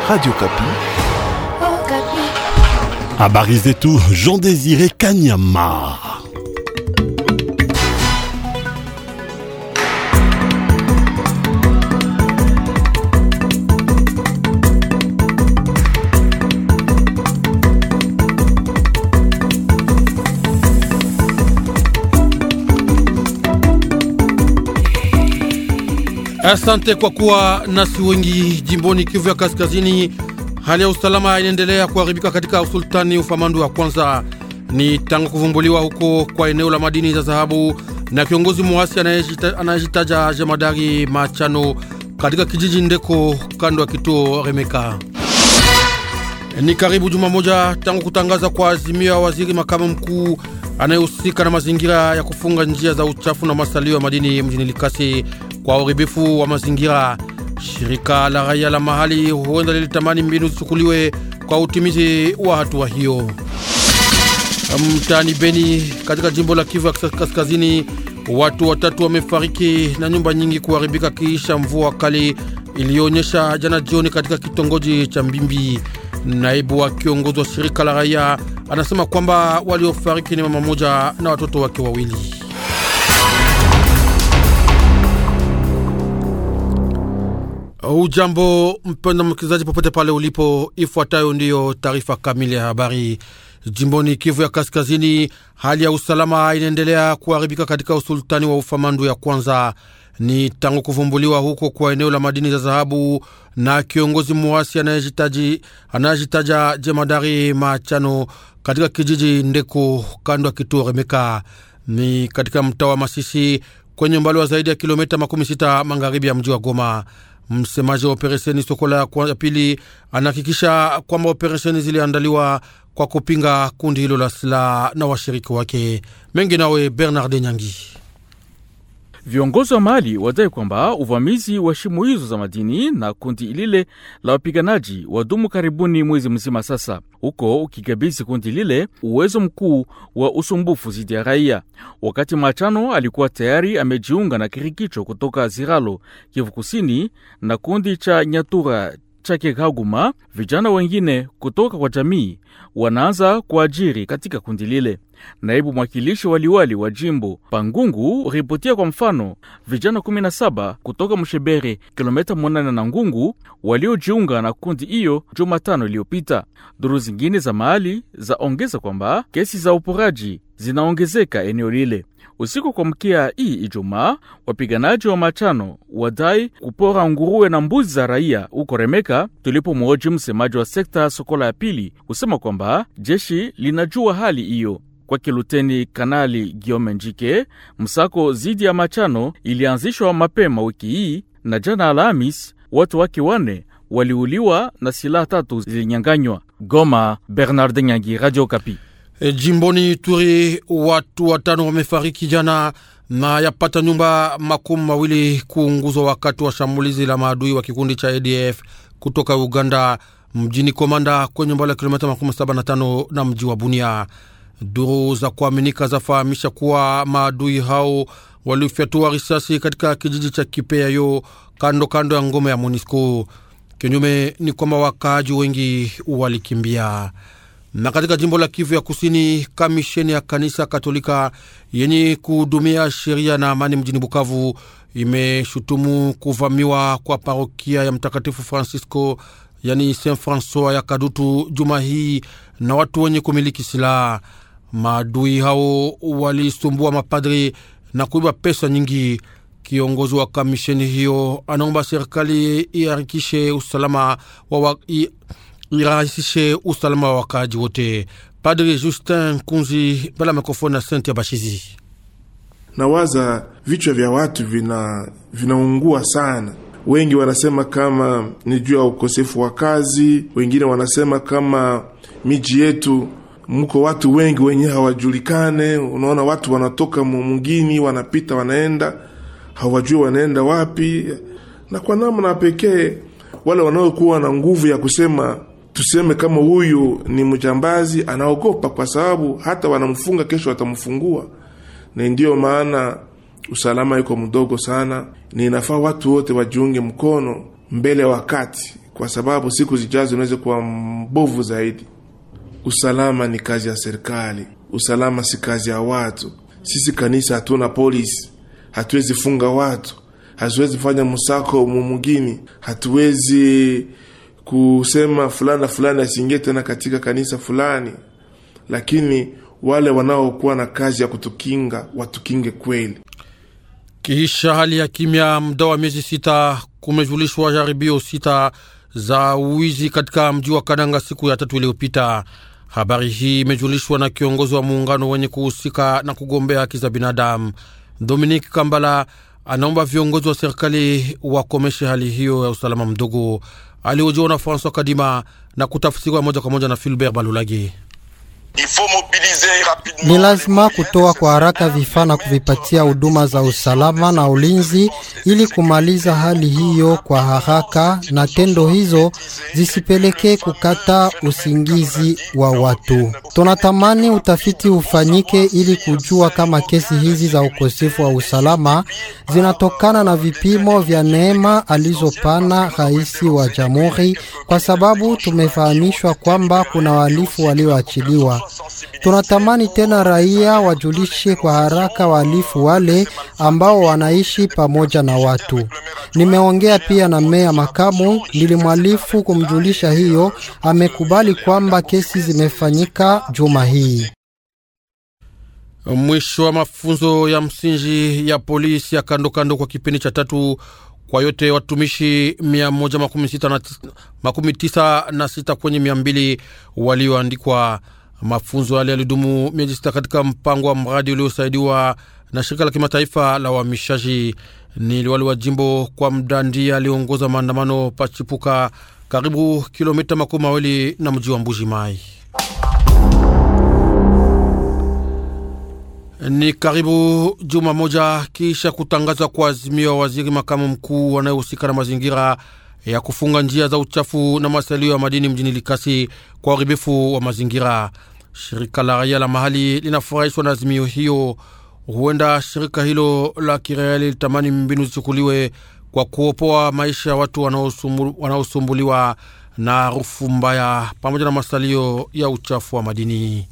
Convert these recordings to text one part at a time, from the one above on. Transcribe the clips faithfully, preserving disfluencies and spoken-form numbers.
Radio Kapi. Oh, Kapi. Habari zetu, Jean Désiré Kanyama. Asante kwa kuwa nasi wengi. Jimboni Kivu ya Kaskazini, hali ya usalama inaendelea kuharibika katika usultani Ufamandu wa kwanza. Ni tangu kuvumbuliwa huko kwa eneo la madini za dhahabu na kiongozi muasi anayejitaja Jemadari Machano katika kijiji Ndeko kando ya kituo Remeka. Ni karibu juma moja tangu kutangaza kwa azimio ya waziri makamu mkuu anayehusika na mazingira ya kufunga njia za uchafu na masalio ya madini mjini Likasi kwa uharibifu wa mazingira. Shirika la raia la mahali huenda lilitamani mbinu zichukuliwe kwa utimizi wa hatua hiyo. Mtaani Beni katika jimbo la Kivu ya Kaskazini, watu watatu wamefariki na nyumba nyingi kuharibika kisha mvua kali ilionyesha jana jioni katika kitongoji cha Mbimbi. Naibu wa kiongozi wa shirika la raia anasema kwamba waliofariki ni mama moja na watoto wake wawili. Ujambo mpenda mkizaji popote pale ulipo, ifuatayo ndiyo taarifa kamili ya habari. Jimboni Kivu ya Kaskazini, hali ya usalama inaendelea kuharibika katika usultani wa Ufamandu ya kwanza. Ni tangu kuvumbuliwa huko kwa eneo la madini za dhahabu na kiongozi muasi anayejitaji anayejitaja Jemadari Machano katika kijiji Ndeko kando ya kituo Remeka. Ni katika mtaa wa Masisi kwenye umbali wa zaidi ya kilomita makumi sita magharibi ya mji wa Goma. Msemaji wa operesheni Sokola ya pili anahakikisha kwamba operesheni ziliandaliwa kwa kupinga kundi hilo la silaha na washiriki wake. Mengi nawe Bernard Nyangi. Viongozi wa Mali wadai kwamba uvamizi wa shimo hizo za madini na kundi lile la wapiganaji wadumu karibuni mwezi mzima sasa, huko ukigabizi kundi lile uwezo mkuu wa usumbufu zidi ya raia. Wakati Machano alikuwa tayari amejiunga na kirikicho kutoka Ziralo, Kivu Kusini, na kundi cha Nyatura chake Kaguma, vijana wengine kutoka kwa jamii wanaanza kuajiri katika kundi lile. Naibu mwakilishi waliwali wa jimbo Pangungu ripotia kwa mfano vijana kumi na saba kutoka Mshebere, kilomita mwanane na Ngungu, waliojiunga na kundi hiyo Jumatano iliyopita. Duru zingine za mahali za ongeza kwamba kesi za uporaji zinaongezeka eneo lile. Usiku kwa mkia hii Ijumaa, wapiganaji wa Machano wadai kupora nguruwe na mbuzi za raia uko Remeka. Tulipo mwoji msemaji wa sekta Sokola ya pili usema kwamba jeshi linajua hali hiyo. Kwa kiluteni Kanali Guillaume Njike, msako zidi ya Machano ilianzishwa mapema wiki hii, na jana Alhamis watu wake wane waliuliwa na silaha tatu zilinyanganywa. Goma, Bernard Nyangi, Radio Kapi. E, jimboni Turi watu watano wamefariki jana na yapata nyumba makumi mawili kuunguzwa wakati wa shambulizi la maadui wa kikundi cha A D F kutoka Uganda mjini Komanda kwenye mbali ya kilomita makumi saba na tano na mji wa Bunia. Duru za kuaminika zafahamisha kuwa maadui hao walifyatua risasi katika kijiji cha Kipeayo kando kando ya ngome ya Monisco. Kinyume ni kwamba wakaaji wengi walikimbia. Na katika jimbo la Kivu ya Kusini, kamisheni ya kanisa Katolika yenye kuhudumia sheria na amani mjini Bukavu imeshutumu kuvamiwa kwa parokia ya Mtakatifu Francisco yani Saint François ya Kadutu juma hii na watu wenye kumiliki silaha. Maadui hao walisumbua mapadri na kuiba pesa nyingi. Kiongozi wa kamisheni hiyo anaomba serikali iharakishe usalama wa irahisishe usalama wa wakaji wote. Padri Justin Kunzi bala mikrofoni na Saint Bashizi. Nawaza vichwa vya watu vina vinaungua sana. Wengi wanasema kama ni juu ya ukosefu wa kazi, wengine wanasema kama miji yetu mko watu wengi wenye hawajulikane. Unaona watu wanatoka mwingine wanapita wanaenda, hawajui wanaenda wapi. Na kwa namna pekee wale wanaokuwa na nguvu ya kusema tuseme kama huyu ni mjambazi, anaogopa kwa sababu hata wanamfunga kesho watamfungua. Na ndio maana usalama yuko mdogo sana. Ni inafaa watu wote wajiunge mkono mbele wakati kwa sababu siku zijazo zinaweza kuwa mbovu zaidi. Usalama ni kazi ya serikali, usalama si kazi ya watu. Sisi kanisa hatuna polisi, hatuwezi funga watu, hatuwezi fanya msako mwingine, hatuwezi kusema fulana fulani asiingie tena katika kanisa fulani. Lakini wale wanaokuwa na kazi ya kutukinga watukinge kweli. Kisha hali ya kimya muda wa miezi sita, kumejulishwa jaribio sita za uwizi katika mji wa Kananga siku ya tatu iliyopita. Habari hii imejulishwa na kiongozi wa muungano wenye kuhusika na kugombea haki za binadamu. Dominique Kambala anaomba viongozi wa serikali wakomeshe hali hiyo ya usalama mdogo. Alihojiwa na François Kadima na kutafsiriwa moja kwa moja na Philbert Balulagi. Ni lazima kutoa kwa haraka vifaa na kuvipatia huduma za usalama na ulinzi ili kumaliza hali hiyo kwa haraka, na tendo hizo zisipelekee kukata usingizi wa watu. Tunatamani utafiti ufanyike ili kujua kama kesi hizi za ukosefu wa usalama zinatokana na vipimo vya neema alizopana rais wa jamhuri, kwa sababu tumefahamishwa kwamba kuna wahalifu walioachiliwa. Tunatamani tena raia wajulishe kwa haraka wahalifu wale ambao wanaishi pamoja na watu. Nimeongea pia na meya makamu, nilimwalifu kumjulisha hiyo, amekubali kwamba kesi zimefanyika juma hii. Mwisho wa mafunzo ya msingi ya polisi ya kando kando kwa kipindi cha tatu kwa yote watumishi mia moja makumi tisa na sita kwenye mia mbili walioandikwa. Mafunzo yale yalidumu miezi sita katika mpango wa mradi uliosaidiwa na shirika la kimataifa la uhamishaji. Ni liwali wa jimbo kwa mdandi aliongoza maandamano pachipuka karibu kilomita makumi mawili na mji wa Mbuji Mai. Ni karibu juma moja kisha kutangazwa kwa azimio wa waziri makamu mkuu anayehusika na mazingira ya kufunga njia za uchafu na masalio ya madini mjini Likasi kwa uharibifu wa mazingira. Shirika la raia la mahali linafurahishwa na azimio hiyo. Huenda shirika hilo la kiraia litamani mbinu zichukuliwe kwa kuopoa maisha ya watu wanaosumbuliwa na harufu mbaya pamoja na masalio ya uchafu wa madini.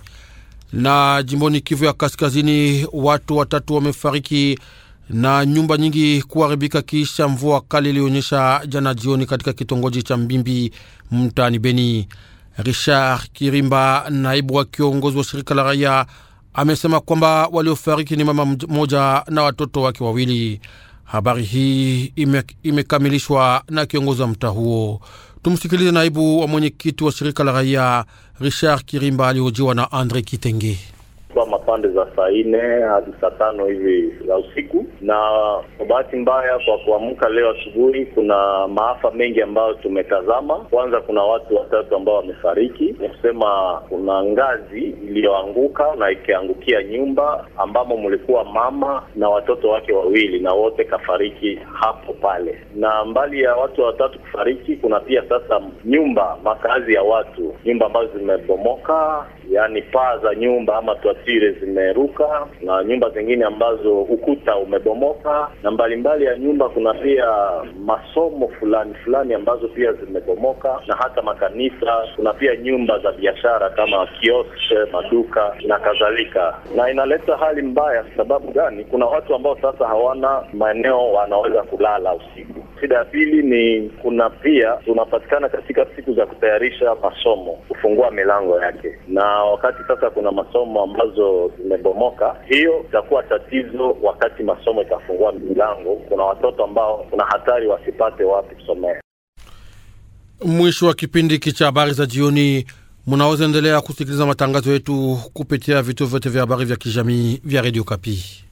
Na jimboni Kivu ya Kaskazini, watu watatu wamefariki na nyumba nyingi kuharibika kisha mvua kali ilionyesha jana jioni katika kitongoji cha Mbimbi mtaani Beni. Richard Kirimba, naibu wa kiongozi wa shirika la raia, amesema kwamba waliofariki ni mama mmoja na watoto wake wawili. Habari hii ime, imekamilishwa na kiongozi wa mtaa huo. Tumsikilize naibu wa mwenyekiti wa shirika la raia Richard Kirimba alihojiwa na Andre Kitenge. Kwa mapande za saa nne hadi saa tano hivi za usiku, na kwa bahati mbaya kwa kuamka leo asubuhi kuna maafa mengi ambayo tumetazama. Kwanza kuna watu watatu ambao wamefariki, ni kusema kuna ngazi iliyoanguka na ikiangukia nyumba ambamo mlikuwa mama na watoto wake wawili, na wote kafariki hapo pale. Na mbali ya watu watatu kufariki, kuna pia sasa nyumba makazi ya watu, nyumba ambazo zimebomoka, yani paa za nyumba ama tuatire zimeruka, na nyumba zingine ambazo ukuta umebomoka, na mbalimbali ya nyumba kuna pia masomo fulani fulani ambazo pia zimebomoka, na hata makanisa. Kuna pia nyumba za biashara kama kiosk, maduka na kadhalika. Na inaleta hali mbaya. Sababu gani? Kuna watu ambao sasa hawana maeneo wanaweza kulala usiku. Shida ya pili ni kuna pia tunapatikana katika siku za kutayarisha masomo, kufungua milango yake, na wakati sasa kuna masomo ambazo zimebomoka, hiyo itakuwa tatizo. Wakati masomo itafungua milango, kuna watoto ambao kuna hatari wasipate wapi kusomea. Mwisho wa kipindi cha habari za jioni. Mnaweza endelea kusikiliza matangazo yetu kupitia vituo vyote vya habari vya kijamii vya Radio Kapi.